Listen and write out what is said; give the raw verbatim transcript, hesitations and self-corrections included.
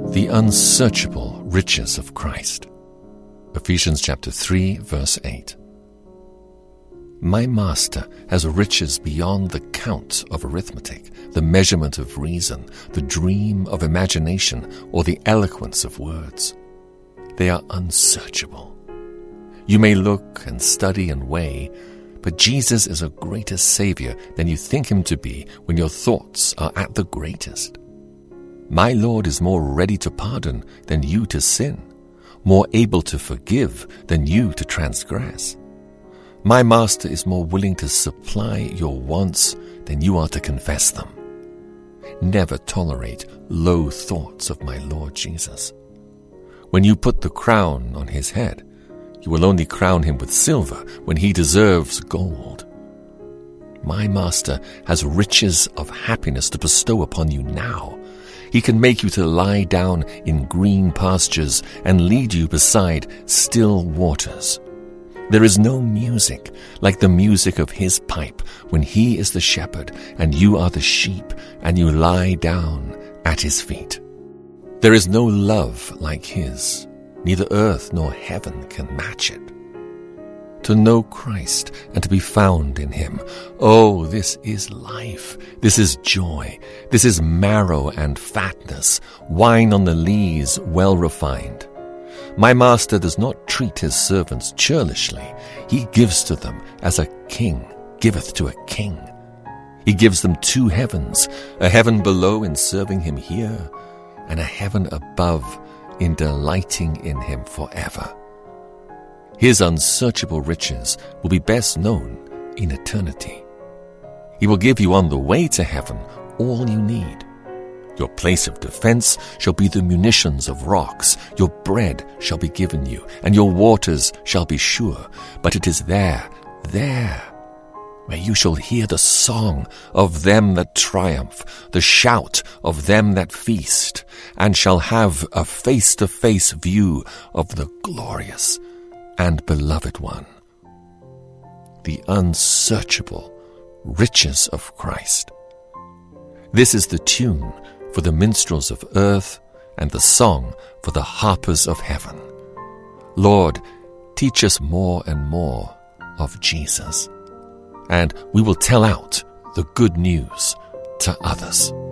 The unsearchable riches of Christ. Ephesians chapter three, verse eight. My master has riches beyond the count of arithmetic, the measurement of reason, the dream of imagination, or the eloquence of words. They are unsearchable. You may look and study and weigh, but Jesus is a greater Savior than you think him to be when your thoughts are at the greatest. My Lord is more ready to pardon than you to sin, more able to forgive than you to transgress. My Master is more willing to supply your wants than you are to confess them. Never tolerate low thoughts of my Lord Jesus. When you put the crown on his head, you will only crown him with silver when he deserves gold. My Master has riches of happiness to bestow upon you now. He can make you to lie down in green pastures and lead you beside still waters. There is no music like the music of his pipe when he is the shepherd and you are the sheep and you lie down at his feet. There is no love like his. Neither earth nor heaven can match it. To know Christ and to be found in him, oh, this is life, this is joy, this is marrow and fatness, wine on the lees well refined. My Master does not treat his servants churlishly. He gives to them as a king giveth to a king. He gives them two heavens, a heaven below in serving him here, and a heaven above in delighting in him forever. His unsearchable riches will be best known in eternity. He will give you on the way to heaven all you need. Your place of defense shall be the munitions of rocks. Your bread shall be given you, and your waters shall be sure. But it is there, there, where you shall hear the song of them that triumph, the shout of them that feast, and shall have a face-to-face view of the glorious and beloved one. The unsearchable riches of Christ. This is the tune for the minstrels of earth and the song for the harpers of heaven. Lord, teach us more and more of Jesus, and we will tell out the good news to others.